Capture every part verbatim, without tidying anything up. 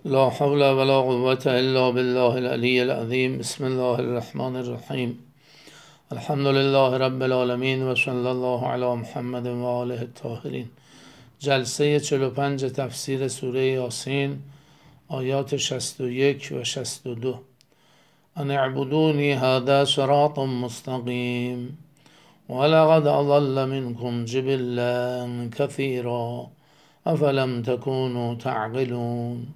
لا حول ولا قوة إلا بالله العلي العظيم. بسم الله الرحمن الرحیم. الحمد لله رب العالمین و صلی الله علی محمد و آله الطاهرین. جلسه چهل و پنج تفسیر سوره یاسین، آیات شصت و یک و شصت و دو. ان اعبدونی هذا صراط مستقیم ولقد اضل منکم جبلا كثيرا افلم تكونوا تعقلون.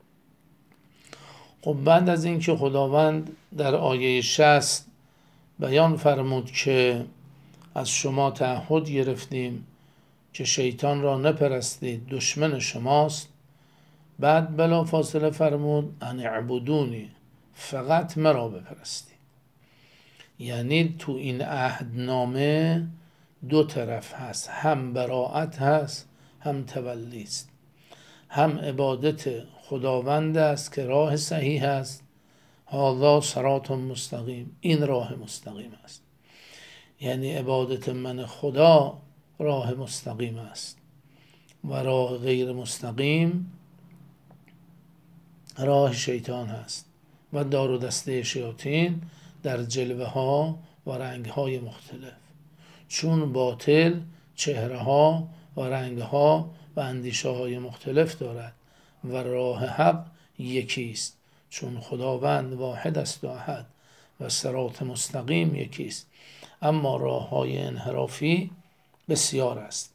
خب بعد از اینکه خداوند در آیه شصت بیان فرمود که از شما تعهد گرفتیم که شیطان را نپرستید، دشمن شماست، بعد بلا فاصله فرمود ان اعبدونی، فقط مرا بپرستید. یعنی تو این عهدنامه دو طرف هست، هم براءت هست هم تولی است. هم عبادت خداوند است که راه صحیح است، هذا صراط مستقیم، این راه مستقیم است. یعنی عبادت من خدا راه مستقیم است و راه غیر مستقیم راه شیطان است و دار و دسته شیاطین در جلوه ها و رنگ های مختلف، چون باطل چهره ها و رنگ ها و اندیشه های مختلف دارد و راه حق یکی است، چون خداوند واحد است و احد و صراط مستقیم یکی است، اما راه های انحرافی بسیار است.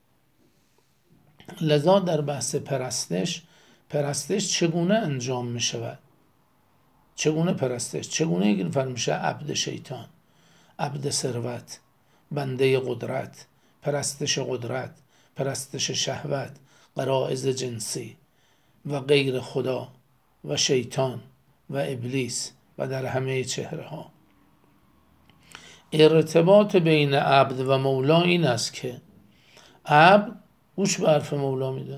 لذا در بحث پرستش، پرستش چگونه انجام می شود؟ چگونه پرستش؟ چگونه یک نفر میشه عبد شیطان، عبد ثروت، بنده قدرت، پرستش قدرت، پرستش شهوت، غرایز جنسی و غیر خدا و شیطان و ابلیس و در همه چهره ها. ارتباط بین عبد و مولا این است که عبد گوش به حرف مولا میده.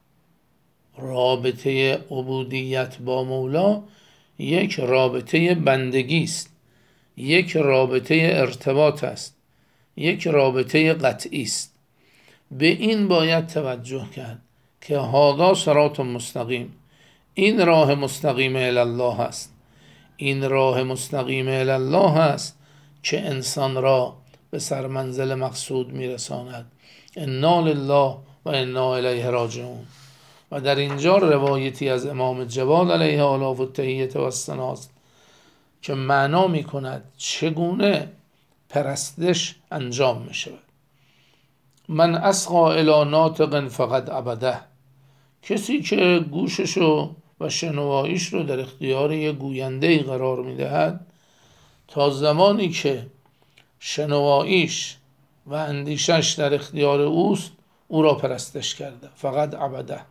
رابطه عبودیت با مولا یک رابطه بندگی است، یک رابطه ارتباط است، یک رابطه قطعی است. به این باید توجه کرد که هذا صراط مستقیم، این راه مستقیم الی الله است. این راه مستقیم الی الله است که انسان را به سرمنزل مقصود میرساند. انا لله و انا الیه راجعون. و در اینجا روایتی از امام جواد علیه آلاف التحیة و الثنا است که معنا می کند چگونه پرستش انجام می شود. من اسقا الی ناطق فقد عبده، کسی که گوششو و شنواییش رو در اختیار یک گوینده‌ای قرار می دهد، تا زمانی که شنواییش و اندیشش در اختیار اوست او را پرستش کرده، فقط عبده.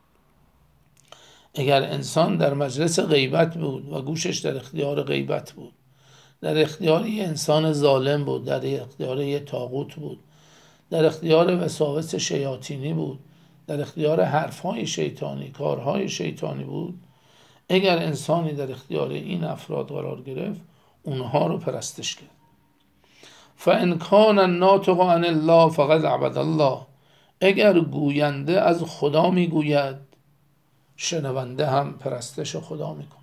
اگر انسان در مجلس غیبت بود و گوشش در اختیار غیبت بود، در اختیار یه انسان ظالم بود، در اختیار یه طاغوت بود، در اختیار وساوس شیاطینی بود، در اختیار حرفهای شیطانی، کارهای شیطانی بود، اگر انسانی در اختیار این افراد قرار گرفت، اونها رو پرستش کرد. فَإِنْ كَانَ النَّاطِقُ عَنِ اللَّهِ فَقَدْ عَبَدَ اللَّهِ، اگر گوینده از خدا میگوید، شنونده هم پرستش خدا میکند.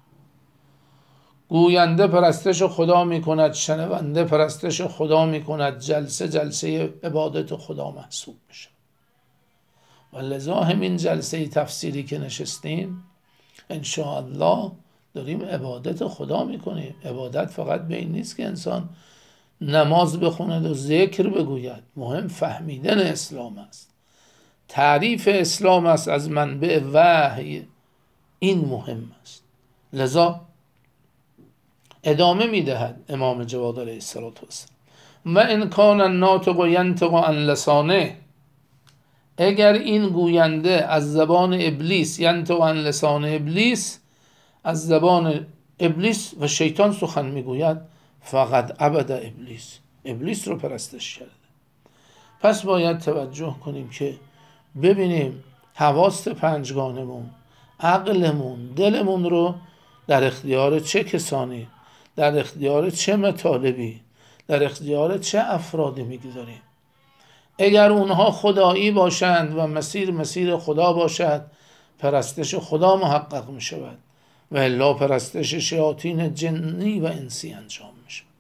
گوینده پرستش خدا میکند، شنونده پرستش خدا میکند، جلسه جلسه عبادت خدا محسوب میشه. و لذا همین جلسه تفسیری که نشستیم انشاءالله داریم عبادت خدا میکنیم. عبادت فقط به این نیست که انسان نماز بخوند و ذکر بگوید، مهم فهمیدن اسلام است، تعریف اسلام است از منبع وحی، این مهم است. لذا ادامه میدهد امام جواد علیه السلام و ان کان الناطق ینطق عن لسانه، اگر این گوینده از زبان ابلیس، ینطق عن لسان ابلیس، از زبان ابلیس و شیطان سخن میگوید، فقط عبد ابلیس، ابلیس رو پرستش کرده. پس باید توجه کنیم که ببینیم حواس پنجگانمون، عقلمون، دلمون رو در اختیار چه کسانی، در اختیار چه مطالبی، در اختیار چه افرادی میگذاریم. اگر اونها خدایی باشند و مسیر مسیر خدا باشد پرستش خدا محقق می شود و الا پرستش شیاطین جنی و انسی انجام می شود.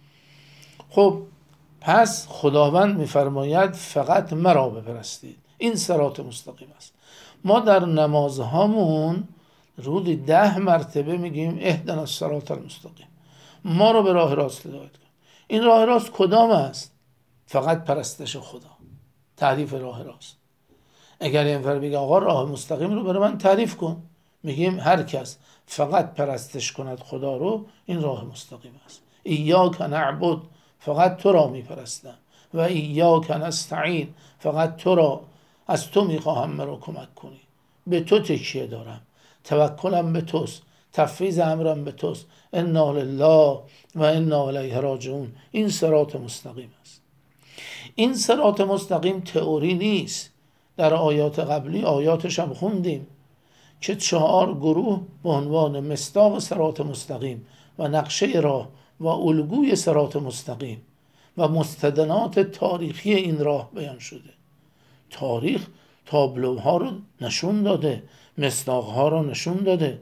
خب پس خداوند میفرماید فقط مرا بپرستید، این صراط مستقیم است. ما در نمازهامون روزی ده مرتبه میگیم اهدنا الصراط المستقیم، ما رو به راه راست هدایت کن. این راه راست کدام است؟ فقط پرستش خدا. تعریف راه راست. اگر این نفر بگه آقا راه مستقیم رو برای من تعریف کن، میگیم هر کس فقط پرستش کند خدا رو، این راه مستقیم است. ایاک نعبد، فقط تو را میپرستم، و ایاک نستعین، فقط تو را، از تو میخواهم مرا کمک کنی، به تو تکیه دارم، توکلم به توست، تفویض امرم به توست، انا لله و انا الیه راجعون. این صراط مستقیم است. این صراط مستقیم تئوری نیست. در آیات قبلی، آیاتش هم خوندیم که چهار گروه به عنوان مصداق صراط مستقیم و نقشه راه و الگوی صراط مستقیم و مستندات تاریخی این راه بیان شده. تاریخ تابلوها رو نشون داده، مصداقها رو نشون داده.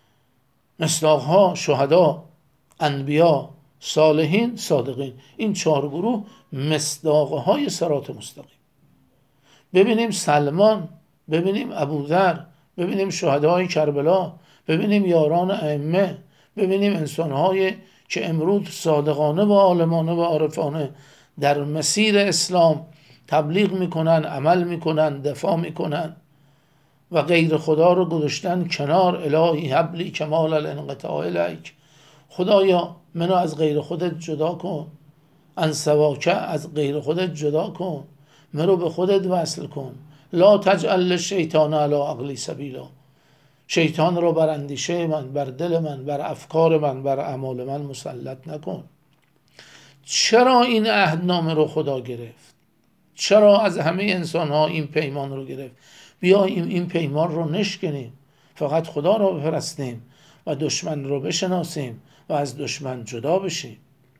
مصداقها شهدا، انبیا، صالحین، صادقین. این چهار گروه مصداقهای صراط مستقیم. ببینیم سلمان، ببینیم ابوذر، ببینیم شهدای کربلا، ببینیم یاران ائمه، ببینیم انسان‌های که امروز صادقانه و عالمانه و عارفانه در مسیر اسلام تبلیغ میکنن، عمل میکنن، دفاع میکنن و غیر خدا رو گذاشتن کنار. الهی حبلی کمال الانقطاع الیک، خدایا منو از غیر خودت جدا کن، انسواکه، از غیر خودت جدا کن، مرو به خودت وصل کن. لا تجعل الشیطان علی عقلی سبیلا، شیطان رو بر اندیشه من، بر دل من، بر افکار من، بر اعمال من مسلط نکن. چرا این عهدنامه رو خدا گرفت؟ چرا از همه انسان ها این پیمان رو گرفت؟ بیاییم این پیمان رو نشکنیم، فقط خدا رو بپرستیم و دشمن رو بشناسیم و از دشمن جدا بشیم.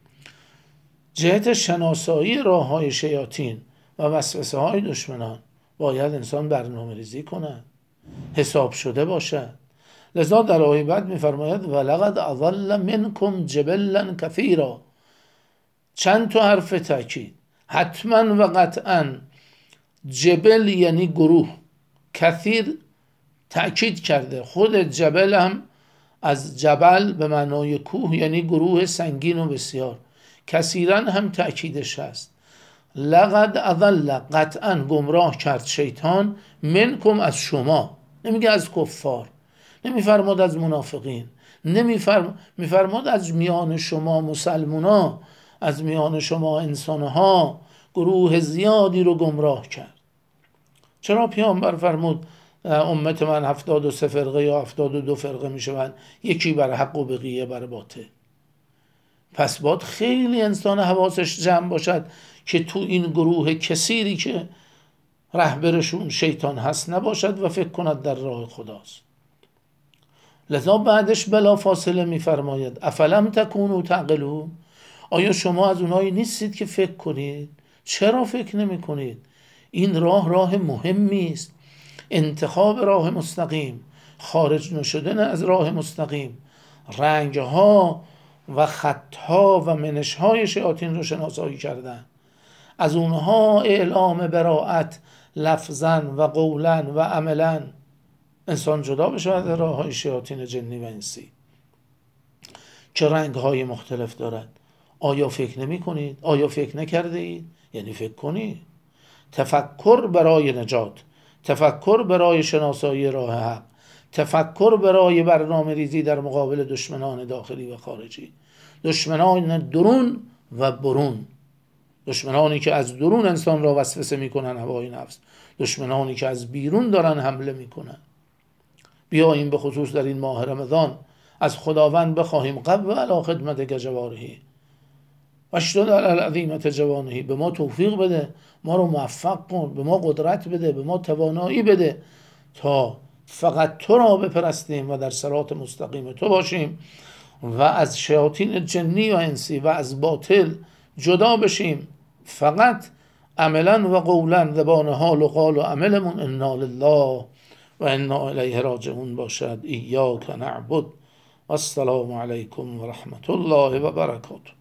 جهت شناسایی راه های شیاطین و وسوسه های دشمنان باید انسان برنامه ریزی کند، حساب شده باشد. لذا در آیه بعد میفرماید ولقد اضل منکم جبلا کثیرا، چند تا حرف تاکید، حتما و قطعا. جبل یعنی گروه، کثیر تاکید کرده. خود جبل هم از جبل به معنای کوه یعنی گروه سنگین و بسیار. کثیرا هم تاکیدش هست. لقد اضل، قطعا گمراه کرد شیطان، منکم از شما، نمیگه از کفار، نمیفرماد از منافقین، نمیفرماد از میان شما مسلمونا، از میان شما انسانها گروه زیادی رو گمراه کرد. چرا پیامبر فرمود امت من هفتاد و سه فرقه یا هفتاد و دو فرقه میشوند، یکی بر حق و بقیه بر باطل؟ پس باید خیلی انسان حواسش جمع باشد که تو این گروه کثیری که رهبرشون شیطان هست نباشد و فکر کند در راه خداست. لذا بعدش بلا فاصله میفرماید افلم تکونوا تعقلون، آیا شما از اونایی نیستید که فکر کنید؟ چرا فکر نمی کنید؟ این راه راه مهمی است. انتخاب راه مستقیم، خارج نشدن از راه مستقیم، رنگها و خطها و منشهای شیاطین رو شناسایی کردن، از اونها اعلام براءت لفظاً و قولاً و عملاً. انسان جدا بشه از راه های شیاطین جنی و انسی که رنگ های مختلف دارد. آیا فکر نمی کنید؟ آیا فکر نکرده اید؟ یعنی فکر کنید. تفکر برای نجات، تفکر برای شناسایی راه حق، تفکر برای برنامه ریزی در مقابل دشمنان داخلی و خارجی، دشمنان درون و برون، دشمنانی که از درون انسان را وسوسه میکنن، هوای نفس، دشمنانی که از بیرون دارن حمله میکنن. بیاییم به خصوص در این ماه رمضان از خداوند بخواهیم قو علی خدمت جوارحی و اشدد علی العظیمة جوانحی، به ما توفیق بده، ما رو موفق کن، به ما قدرت بده، به ما توانایی بده تا فقط تو را بپرستیم و در صراط مستقیم تو باشیم و از شیاطین جنی و انسی و از باطل جدا بشیم. فقط عملا و قولا، زبان حال و قال و عملمون انا لله و انا الیه راجعون باشد. ایاک نعبد و السلام علیکم و رحمت الله و برکاته.